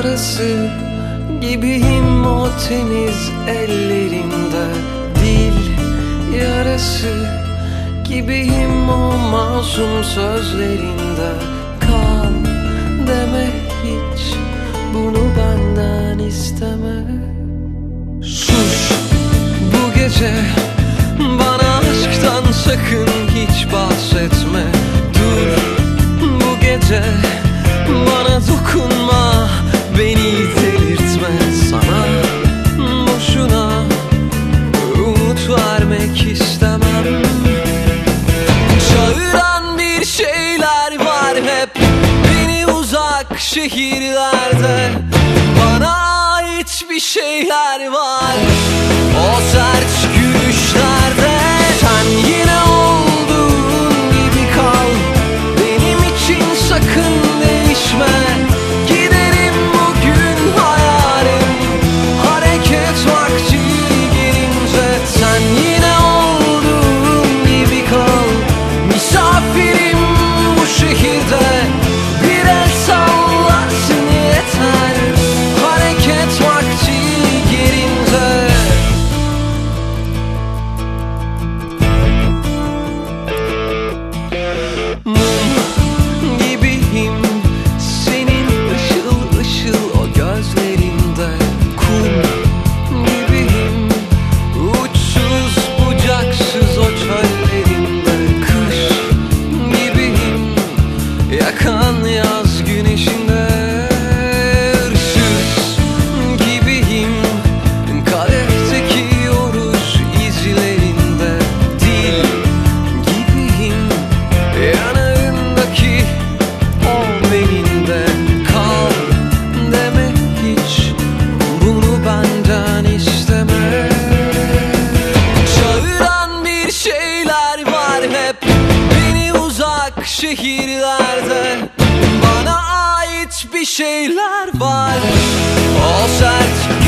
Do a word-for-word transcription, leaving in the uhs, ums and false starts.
yarası gibiyim o temiz ellerinde. Dil yarası gibiyim o masum sözlerinde. Kal deme hiç, bunu benden isteme. Sus bu gece, bana aşktan sakın hiç bahsetme. Dur bu gece, bana dokunma, beni delirtme. Sana boşuna umut vermek istemem. Çağıran bir şeyler var hep beni uzak şehirlerde. Bana ait bir şeyler var o sert gülüşlerde. Sen yine olduğun gibi kal, benim için sakın değişme. Giderim bugün hayalim, hareket vakti gelince. Sen yine olduğun gibi kal, misafirim bu şehirde. Bir el sallasın yeter, hareket vakti gelince. Mum gibiyim senin ışıl ışıl o gözlerinde. Kum gibiyim uçsuz bucaksız o çöllerinde. Kış gibiyim yakan yaz güneşinde. Hırsız gibiyim kadehteki oruç izlerinde. Dil gibiyim yanağındaki o belinde. Kal deme hiç, bunu benden isteme. Çağıran bir şeyler var hep beni uzak şehirlerde. Bana ait bir şeyler var o sert